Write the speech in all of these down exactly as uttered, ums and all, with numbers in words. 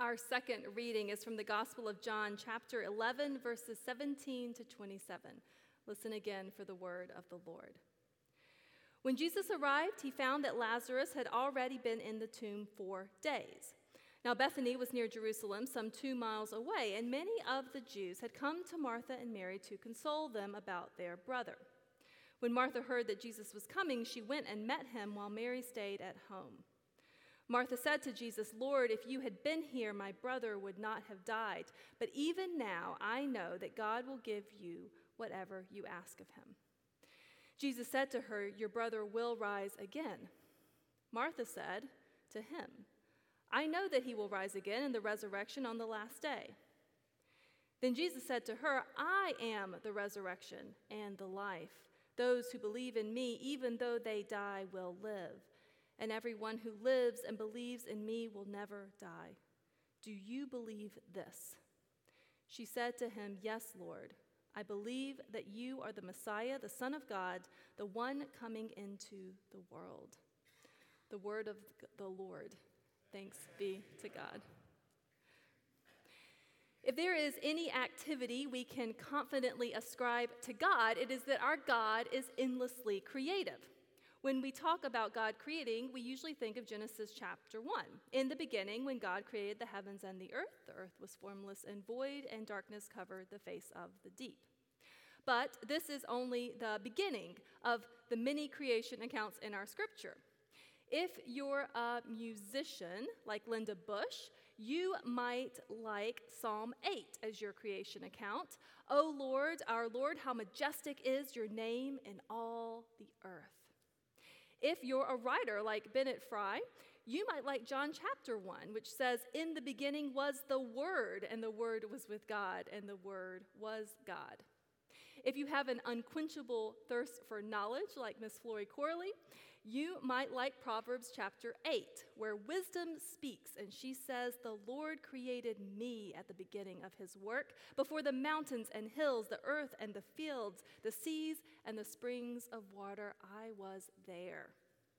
Our second reading is from the Gospel of John, chapter eleven, verses seventeen to twenty-seven. Listen again for the word of the Lord. When Jesus arrived, he found that Lazarus had already been in the tomb four days. Now Bethany was near Jerusalem, some two miles away, and many of the Jews had come to Martha and Mary to console them about their brother. When Martha heard that Jesus was coming, she went and met him while Mary stayed at home. Martha said to Jesus, "Lord, if you had been here, my brother would not have died. But even now I know that God will give you whatever you ask of him." Jesus said to her, "Your brother will rise again." Martha said to him, "I know that he will rise again in the resurrection on the last day." Then Jesus said to her, "I am the resurrection and the life. Those who believe in me, even though they die, will live. And everyone who lives and believes in me will never die. Do you believe this?" She said to him, "Yes, Lord. I believe that you are the Messiah, the Son of God, the one coming into the world." The word of the Lord. Thanks be to God. If there is any activity we can confidently ascribe to God, it is that our God is endlessly creative. When we talk about God creating, we usually think of Genesis chapter one. In the beginning, when God created the heavens and the earth, the earth was formless and void, and darkness covered the face of the deep. But this is only the beginning of the many creation accounts in our scripture. If you're a musician like Linda Bush, you might like Psalm eight as your creation account. "O Lord, our Lord, how majestic is your name in all the earth." If you're a writer like Bennett Fry, you might like John chapter one, which says, "In the beginning was the Word, and the Word was with God, and the Word was God." If you have an unquenchable thirst for knowledge like Miss Flory Corley, you might like Proverbs chapter eight, where wisdom speaks, and she says, "The Lord created me at the beginning of his work, before the mountains and hills, the earth and the fields, the seas and the springs of water, I was there."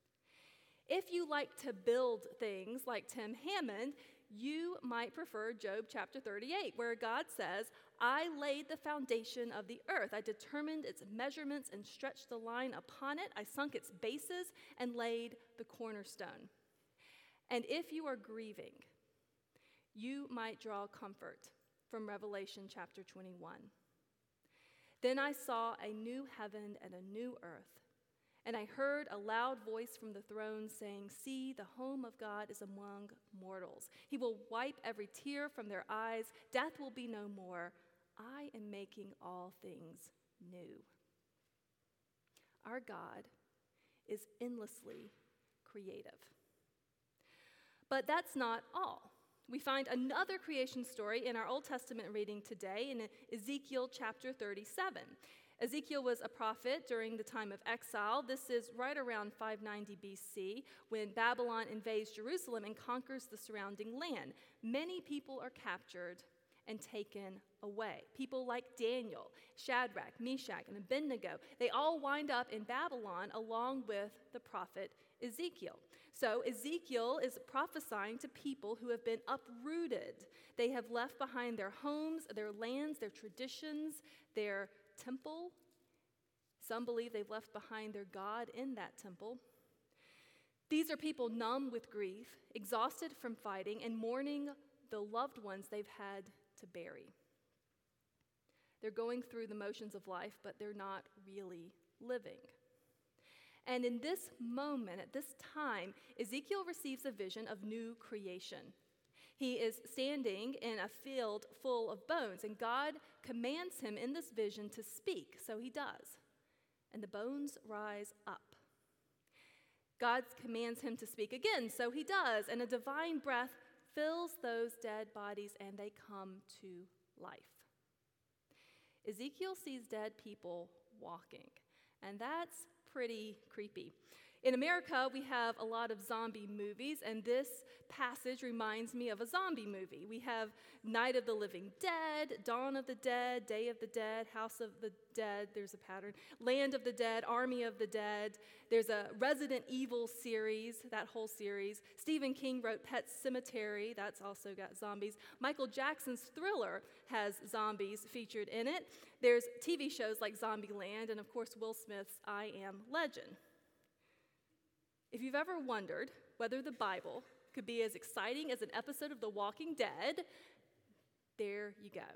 If you like to build things like Tim Hammond, you might prefer Job chapter thirty-eight, where God says, "I laid the foundation of the earth. I determined its measurements and stretched the line upon it. I sunk its bases and laid the cornerstone." And if you are grieving, you might draw comfort from Revelation chapter twenty-one. "Then I saw a new heaven and a new earth. And I heard a loud voice from the throne saying, 'See, the home of God is among mortals. He will wipe every tear from their eyes. Death will be no more. I am making all things new.'" Our God is endlessly creative. But that's not all. We find another creation story in our Old Testament reading today in Ezekiel chapter thirty-seven. Ezekiel was a prophet during the time of exile. This is right around five ninety B C, when Babylon invades Jerusalem and conquers the surrounding land. Many people are captured and taken away. People like Daniel, Shadrach, Meshach, and Abednego, they all wind up in Babylon along with the prophet Ezekiel. So Ezekiel is prophesying to people who have been uprooted. They have left behind their homes, their lands, their traditions, their temple. Some believe they've left behind their God in that temple. These are people numb with grief, exhausted from fighting, and mourning the loved ones they've had to bury. They're going through the motions of life, but they're not really living. And in this moment, at this time, Ezekiel receives a vision of new creation. He is standing in a field full of bones, and God commands him in this vision to speak, so he does. And the bones rise up. God commands him to speak again, so he does, and a divine breath fills those dead bodies, and they come to life. Ezekiel sees dead people walking, and that's pretty creepy. In America, we have a lot of zombie movies, and this passage reminds me of a zombie movie. We have Night of the Living Dead, Dawn of the Dead, Day of the Dead, House of the Dead, there's a pattern, Land of the Dead, Army of the Dead. There's a Resident Evil series, that whole series. Stephen King wrote Pet Sematary, that's also got zombies. Michael Jackson's Thriller has zombies featured in it. There's T V shows like Zombieland, and of course Will Smith's I Am Legend. If you've ever wondered whether the Bible could be as exciting as an episode of The Walking Dead, there you go.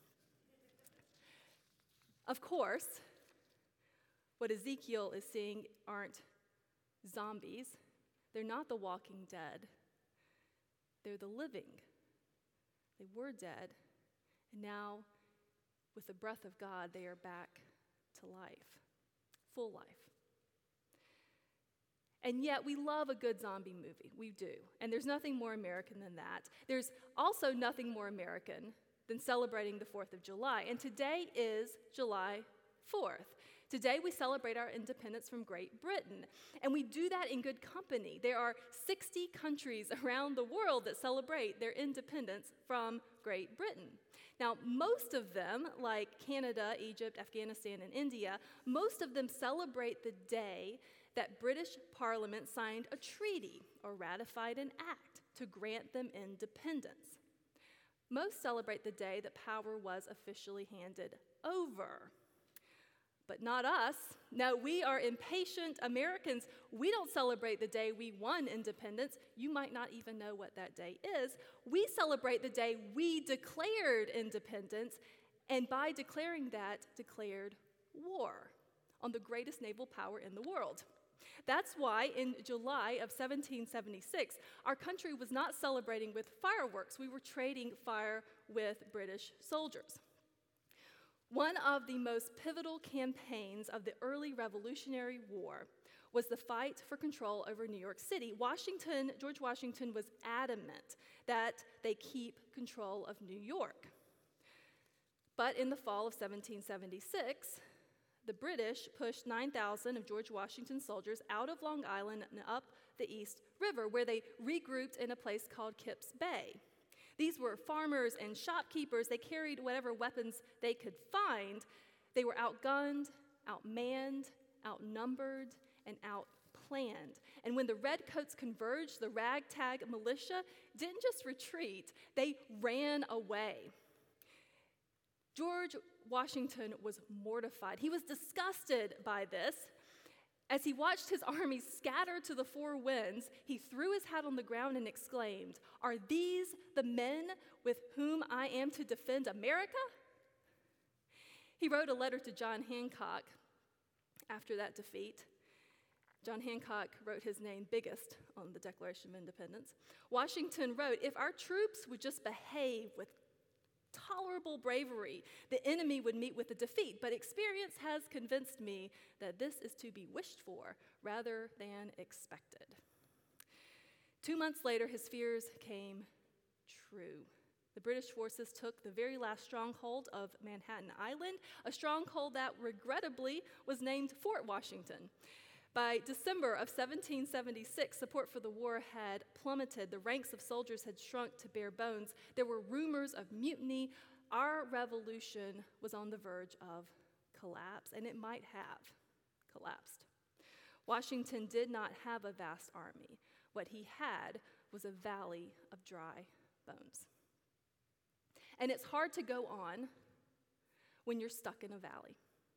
Of course, what Ezekiel is seeing aren't zombies. They're not the walking dead. They're the living. They were dead, and now, with the breath of God, they are back to life, full life. And yet, we love a good zombie movie. We do. And there's nothing more American than that. There's also nothing more American than celebrating the fourth of July. And today is July fourth. Today, we celebrate our independence from Great Britain. And we do that in good company. There are sixty countries around the world that celebrate their independence from Great Britain. Now, most of them, like Canada, Egypt, Afghanistan, and India, most of them celebrate the day that British Parliament signed a treaty or ratified an act to grant them independence. Most celebrate the day that power was officially handed over. But not us. No, we are impatient Americans. We don't celebrate the day we won independence. You might not even know what that day is. We celebrate the day we declared independence, and by declaring that, declared war on the greatest naval power in the world. That's why in July of seventeen seventy-six, our country was not celebrating with fireworks. We were trading fire with British soldiers. One of the most pivotal campaigns of the early Revolutionary War was the fight for control over New York City. Washington, George Washington was adamant that they keep control of New York. But in the fall of seventeen seventy-six, the British pushed nine thousand of George Washington's soldiers out of Long Island and up the East River, where they regrouped in a place called Kips Bay. These were farmers and shopkeepers. They carried whatever weapons they could find. They were outgunned, outmanned, outnumbered, and outplanned. And when the redcoats converged, the ragtag militia didn't just retreat, they ran away. George Washington was mortified. He was disgusted by this. As he watched his army scatter to the four winds, he threw his hat on the ground and exclaimed, "Are these the men with whom I am to defend America?" He wrote a letter to John Hancock after that defeat. John Hancock wrote his name biggest on the Declaration of Independence. Washington wrote, "If our troops would just behave with tolerable bravery, the enemy would meet with a defeat, but experience has convinced me that this is to be wished for rather than expected." Two months later, his fears came true. The British forces took the very last stronghold of Manhattan Island, a stronghold that regrettably was named Fort Washington. By December of seventeen seventy-six, support for the war had plummeted. The ranks of soldiers had shrunk to bare bones. There were rumors of mutiny. Our revolution was on the verge of collapse, and it might have collapsed. Washington did not have a vast army. What he had was a valley of dry bones. And it's hard to go on when you're stuck in a valley.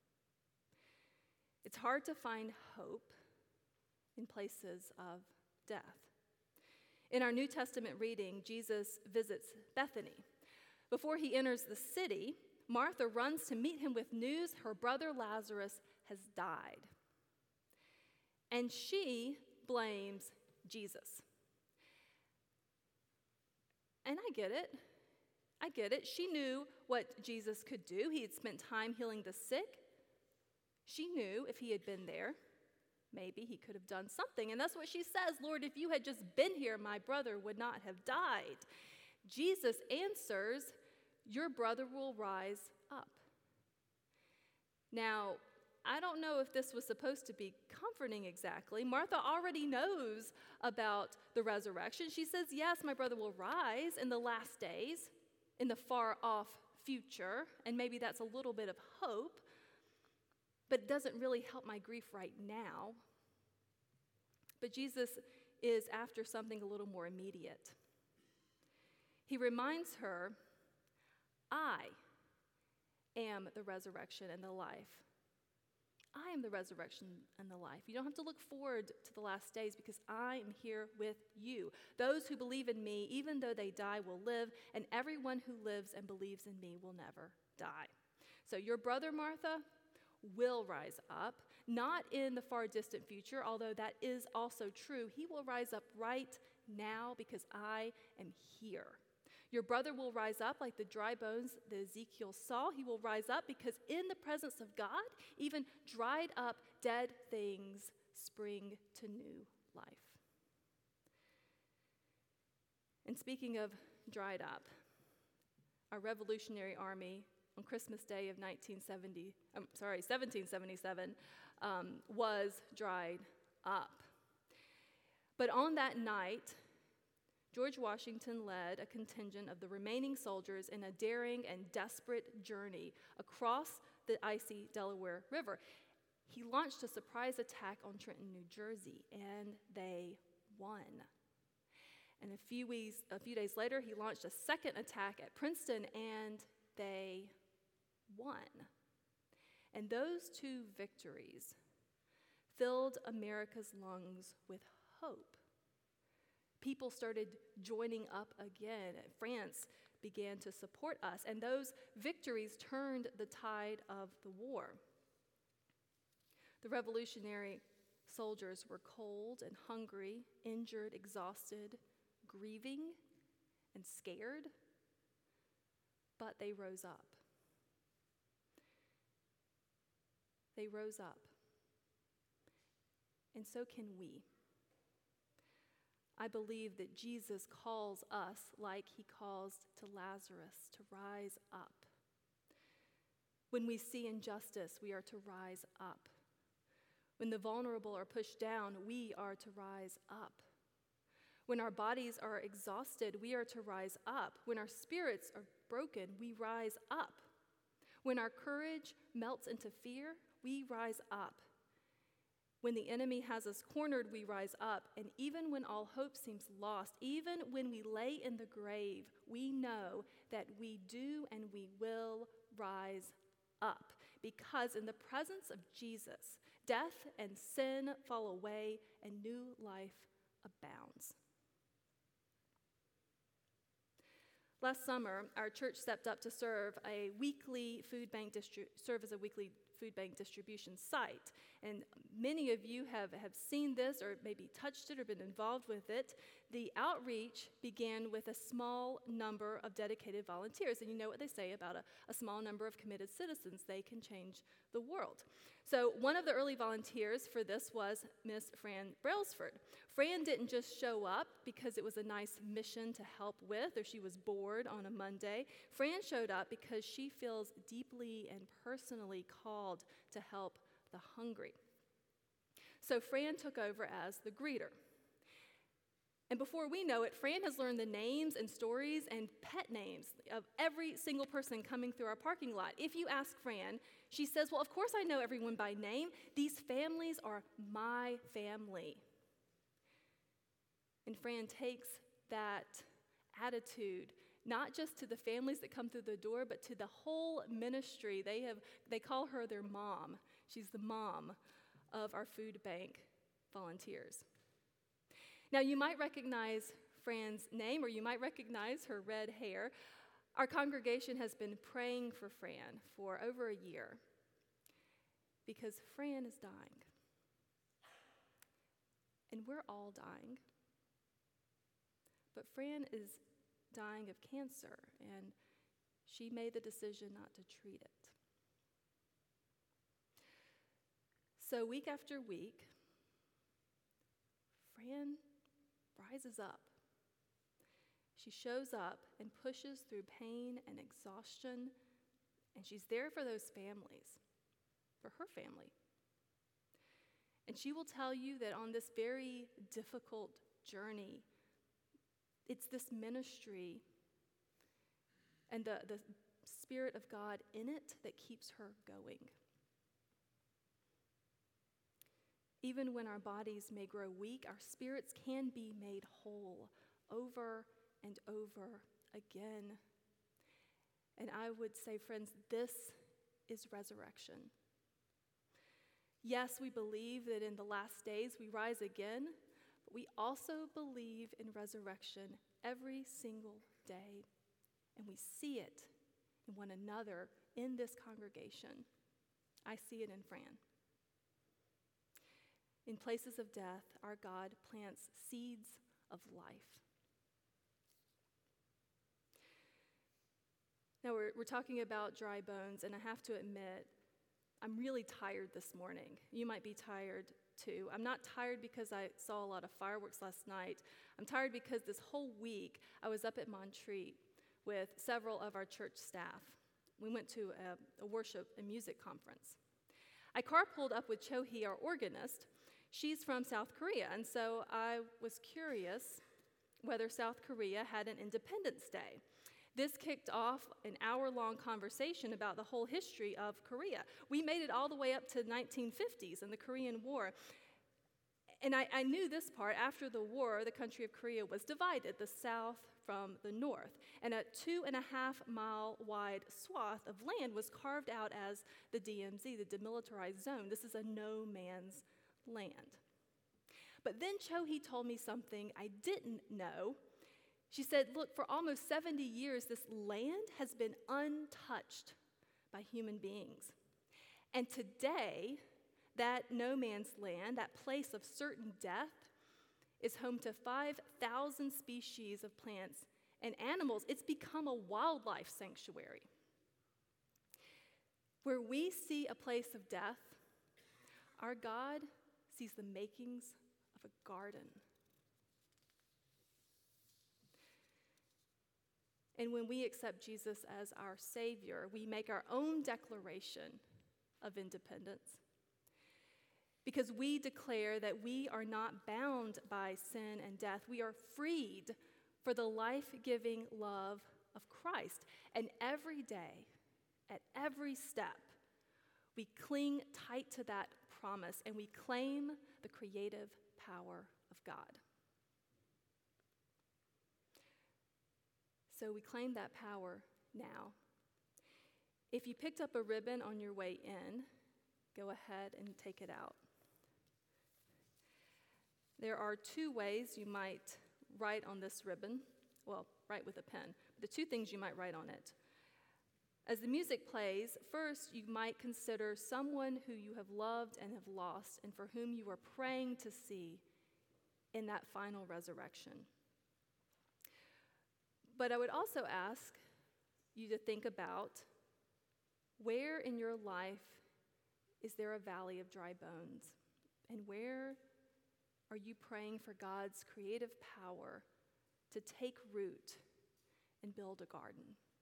It's hard to find hope in places of death. In our New Testament reading, Jesus visits Bethany. Before he enters the city, Martha runs to meet him with news her brother Lazarus has died. And she blames Jesus. And I get it. I get it. She knew what Jesus could do. He had spent time healing the sick. She knew if he had been there, maybe he could have done something. And that's what she says, "Lord, if you had just been here, my brother would not have died." Jesus answers, "Your brother will rise up." Now, I don't know if this was supposed to be comforting exactly. Martha already knows about the resurrection. She says, yes, my brother will rise in the last days, in the far off future, and maybe that's a little bit of hope, but it doesn't really help my grief right now. But Jesus is after something a little more immediate. He reminds her, I am the resurrection and the life. I am the resurrection and the life. You don't have to look forward to the last days because I am here with you. Those who believe in me, even though they die, will live, and everyone who lives and believes in me will never die. So your brother, Martha, will rise up, not in the far distant future, although that is also true. He will rise up right now because I am here. Your brother will rise up like the dry bones that Ezekiel saw. He will rise up because in the presence of God, even dried up dead things spring to new life. And speaking of dried up, our Revolutionary Army on Christmas Day of nineteen seventy, I'm sorry, seventeen seventy-seven, um, was dried up. But on that night, George Washington led a contingent of the remaining soldiers in a daring and desperate journey across the icy Delaware River. He launched a surprise attack on Trenton, New Jersey, and they won. And a few weeks, a few days later, he launched a second attack at Princeton, and they won. And those two victories filled America's lungs with hope. People started joining up again. France began to support us, and those victories turned the tide of the war. The revolutionary soldiers were cold and hungry, injured, exhausted, grieving, and scared, but they rose up. They rose up. And so can we. I believe that Jesus calls us like he calls to Lazarus to rise up. When we see injustice, we are to rise up. When the vulnerable are pushed down, we are to rise up. When our bodies are exhausted, we are to rise up. When our spirits are broken, we rise up. When our courage melts into fear, we rise up. When the enemy has us cornered, we rise up. And even when all hope seems lost, even when we lay in the grave, we know that we do and we will rise up. Because in the presence of Jesus, death and sin fall away and new life abounds. Last summer, our church stepped up to serve a weekly food bank distri- serve as a weekly food bank distribution site. And many of you have, have seen this or maybe touched it or been involved with it. The outreach began with a small number of dedicated volunteers. And you know what they say about a, a small number of committed citizens. They can change the world. So one of the early volunteers for this was Miss Fran Brailsford. Fran didn't just show up because it was a nice mission to help with or she was bored on a Monday. Fran showed up because she feels deeply and personally called to help the hungry. So Fran took over as the greeter. And before we know it, Fran has learned the names and stories and pet names of every single person coming through our parking lot. If you ask Fran, she says, well, of course I know everyone by name. These families are my family. And Fran takes that attitude not just to the families that come through the door, but to the whole ministry. They have they call her their mom. She's the mom of our food bank volunteers. Now, you might recognize Fran's name, or you might recognize her red hair. Our congregation has been praying for Fran for over a year because Fran is dying. And we're all dying. But Fran is dying of cancer, and she made the decision not to treat it. So week after week, Fran rises up. She shows up and pushes through pain and exhaustion, and she's there for those families. for her family. And she will tell you that on this very difficult journey, it's this ministry and the, the Spirit of God in it that keeps her going. Even when our bodies may grow weak, our spirits can be made whole over and over again. And I would say, friends, this is resurrection. Yes, we believe that in the last days we rise again, but we also believe in resurrection every single day. And we see it in one another in this congregation. I see it in Fran. In places of death, our God plants seeds of life. Now, we're, we're talking about dry bones, and I have to admit, I'm really tired this morning. You might be tired too. I'm not tired because I saw a lot of fireworks last night. I'm tired because this whole week I was up at Montreat with several of our church staff. We went to a, a worship and music conference. I carpooled up with Cho Hee, our organist. She's from South Korea, and so I was curious whether South Korea had an Independence Day. This kicked off an hour-long conversation about the whole history of Korea. We made it all the way up to the nineteen fifties and the Korean War. And I, I knew this part. After the war, the country of Korea was divided, the south from the north. And a two and a half mile wide swath of land was carved out as the D M Z, the demilitarized zone. This is a no man's land. But then Cho Hee told me something I didn't know. She said, look, for almost seventy years, this land has been untouched by human beings. And today, that no man's land, that place of certain death, is home to five thousand species of plants and animals. It's become a wildlife sanctuary. Where we see a place of death, our God sees the makings of a garden. And when we accept Jesus as our Savior, we make our own declaration of independence. Because we declare that we are not bound by sin and death. We are freed for the life-giving love of Christ. And every day, at every step, we cling tight to that promise and we claim the creative power of God. So we claim that power now. If you picked up a ribbon on your way in, go ahead and take it out. There are two ways you might write on this ribbon. Well, write with a pen. The two things you might write on it. As the music plays, first you might consider someone who you have loved and have lost and for whom you are praying to see in that final resurrection. But I would also ask you to think about where in your life is there a valley of dry bones? And where are you praying for God's creative power to take root and build a garden?